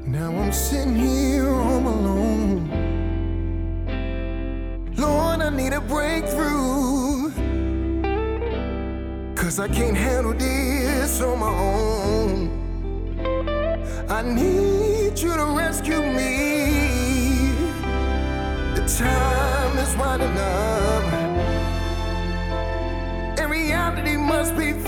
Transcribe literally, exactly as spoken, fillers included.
Now I'm sitting here home alone. Lord, I need a breakthrough, 'cause I can't handle this on my own. I need you to rescue me. The time is winding up, and reality must be